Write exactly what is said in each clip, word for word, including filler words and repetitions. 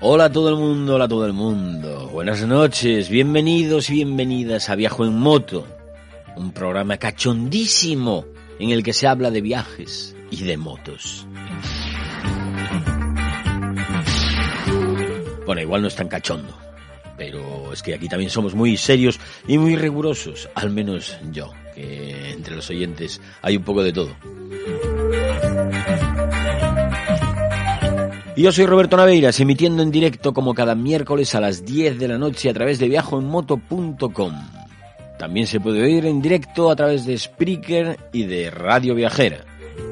Hola a todo el mundo, hola a todo el mundo. Buenas noches, bienvenidos y bienvenidas a Viajo en Moto, un programa cachondísimo en el que se habla de viajes y de motos. Bueno, igual no es tan cachondo, pero es que aquí también somos muy serios y muy rigurosos, al menos yo, que entre los oyentes hay un poco de todo. Y yo soy Roberto Naveiras, emitiendo en directo como cada miércoles a las diez de la noche a través de viajo en moto punto com. También se puede oír en directo a través de Spreaker y de Radio Viajera.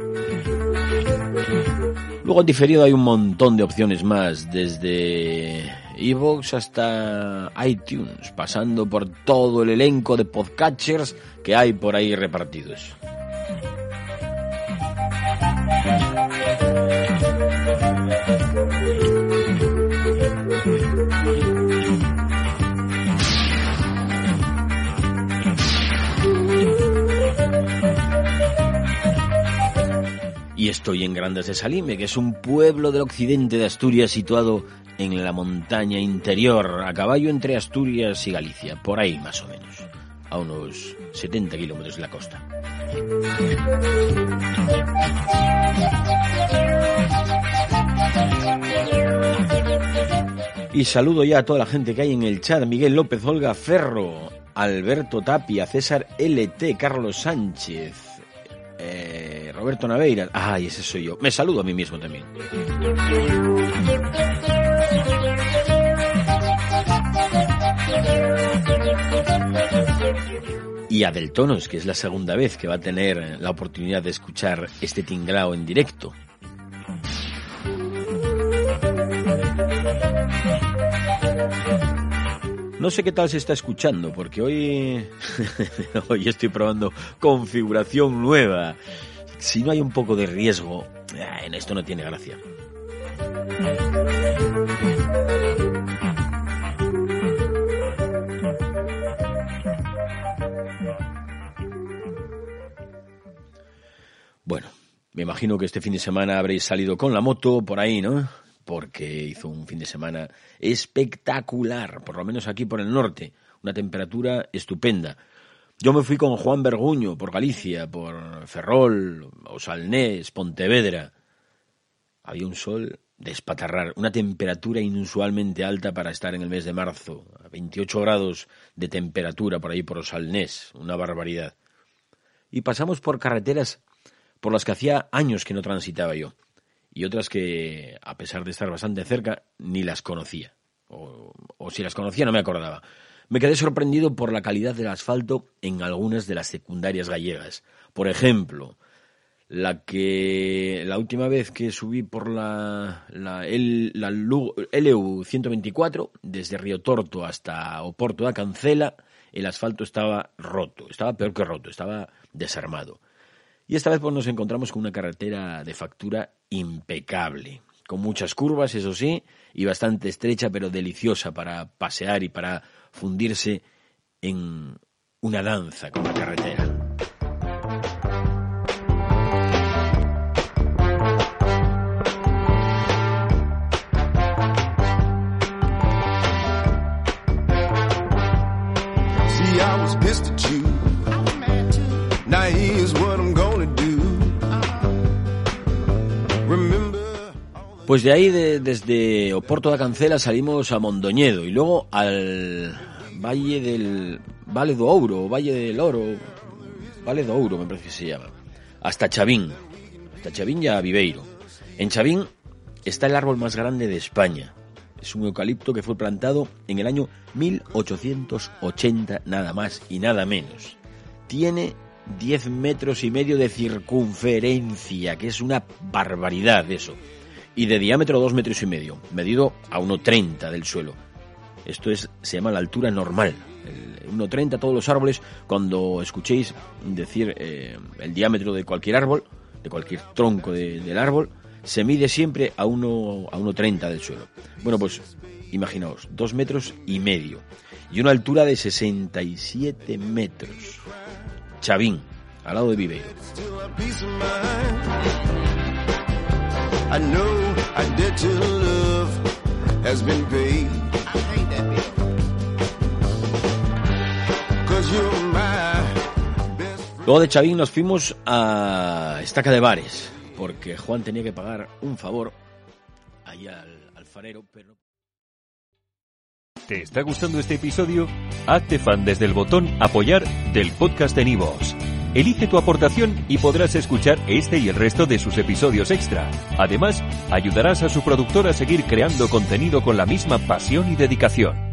Luego en diferido hay un montón de opciones más, desde iVoox hasta iTunes, pasando por todo el elenco de podcatchers que hay por ahí repartidos. Y estoy en Grandas de Salime, que es un pueblo del occidente de Asturias situado en la montaña interior, a caballo entre Asturias y Galicia, por ahí más o menos, a unos setenta kilómetros de la costa. Y saludo ya a toda la gente que hay en el chat: Miguel López, Olga Ferro, Alberto Tapia, César L T, Carlos Sánchez, eh, Roberto Naveiras. Ay, ese soy yo. Me saludo a mí mismo también. Y a Deltonos, que es la segunda vez que va a tener la oportunidad de escuchar este tinglao en directo. No sé qué tal se está escuchando, porque hoy, hoy estoy probando configuración nueva. Si no hay un poco de riesgo, en esto no tiene gracia. Bueno, me imagino que este fin de semana habréis salido con la moto por ahí, ¿no? Porque hizo un fin de semana espectacular, por lo menos aquí por el norte, una temperatura estupenda. Yo me fui con Juan Berguño por Galicia, por Ferrol, Osalnés, Pontevedra. Había un sol de espatarrar, una temperatura inusualmente alta para estar en el mes de marzo, a veintiocho grados de temperatura por ahí por Osalnés, una barbaridad. Y pasamos por carreteras por las que hacía años que no transitaba yo. Y otras que, a pesar de estar bastante cerca, ni las conocía. O, o si las conocía no me acordaba. Me quedé sorprendido por la calidad del asfalto en algunas de las secundarias gallegas. Por ejemplo, la que la última vez que subí por la, la, el, la L U ciento veinticuatro, desde Río Torto hasta Oporto da Cancela, el asfalto estaba roto. Estaba peor que roto, estaba desarmado. Y esta vez pues nos encontramos con una carretera de factura impecable, con muchas curvas, eso sí, y bastante estrecha, pero deliciosa para pasear y para fundirse en una danza con la carretera. See, I was pissed at you. Now here's what I'm gonna do. Remember. Pues de ahí, de, desde Oporto da Cancela, salimos a Mondoñedo y luego al Valle del Vale do Ouro, Valle del Oro, Vale do Ouro me parece que se llama, hasta Chavín, hasta Chavín y a Viveiro. En Chavín está el árbol más grande de España. Es un eucalipto que fue plantado en el año mil ochocientos ochenta, nada más y nada menos. Tiene diez metros y medio de circunferencia, que es una barbaridad eso. Y de diámetro dos metros y medio, medido a uno treinta del suelo. Esto es, se llama la altura normal. El uno treinta, todos los árboles, cuando escuchéis decir eh, el diámetro de cualquier árbol, de cualquier tronco de, del árbol, se mide siempre a uno a uno treinta del suelo. Bueno, pues imaginaos, dos metros y medio. Y una altura de sesenta y siete metros. Chavín, al lado de Viveiro. has been paid. I paid that bill. 'Cause you're my best friend. Luego de Chavín nos fuimos a Estaca de Bares, porque Juan tenía que pagar un favor ahí al alfarero, pero... ¿Te está gustando este episodio? Hazte fan desde el botón Apoyar del podcast de Nivos. Elige tu aportación y podrás escuchar este y el resto de sus episodios extra. Además, ayudarás a su productor a seguir creando contenido con la misma pasión y dedicación.